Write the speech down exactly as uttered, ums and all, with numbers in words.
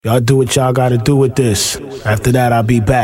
Y'all do what y'all gotta do with this. After that, I'll be back.